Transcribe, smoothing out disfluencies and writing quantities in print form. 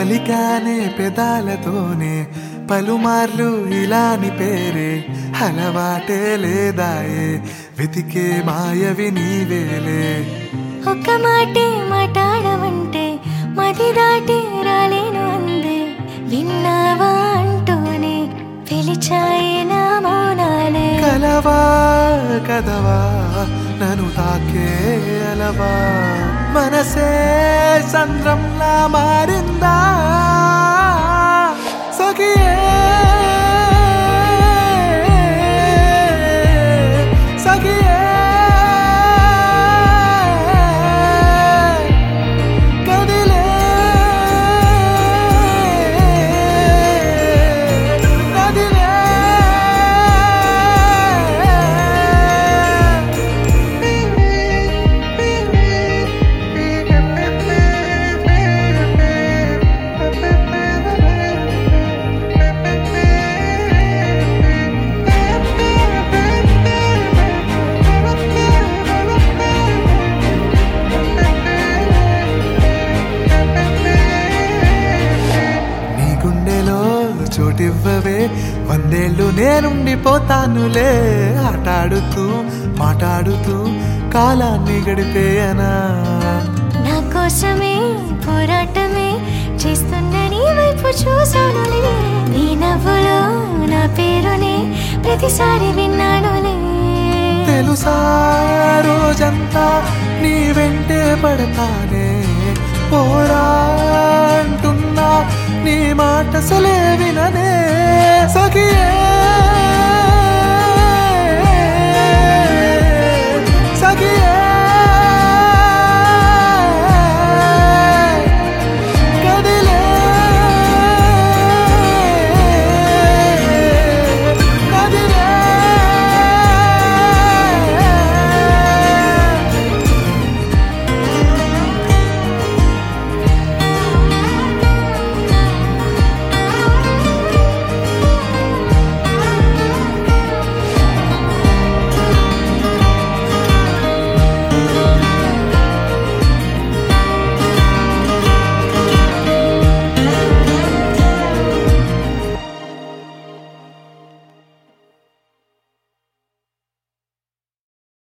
పలికానే పెదాలతోనే పలుమార్లు ఇలాని పేరే అలవాటే లేదాయే వెతికే మాయవి నీవేలే ఒక్క మాటే మాట్లాడవంటే మది దాటి రాలేను అందే విన్నావా అంటూనే పిలిచాయే నా మౌనాలే కలవా కదవా నన్ను తాకే అలవా మనసే సంద్రంలా మారిందా సఖియే సఖియే కదిలే నదిలే చోటివ్వవే వందేళ్ళు నేనుండిపోతానులే ఆటాడుతూ మాట్లాడుతూ కాలాన్ని గడిపేయనా నా కోసమే పోరాటమే చేస్తున్న నీ వైపు చూసానులే నీ నవ్వులో నా పేరునే ప్రతిసారి విన్నానులే తెలుసా రోజంతా నీ వెంటే పడతానే పోరా అంటున్నా నీ మాట సలే విననే సఖియే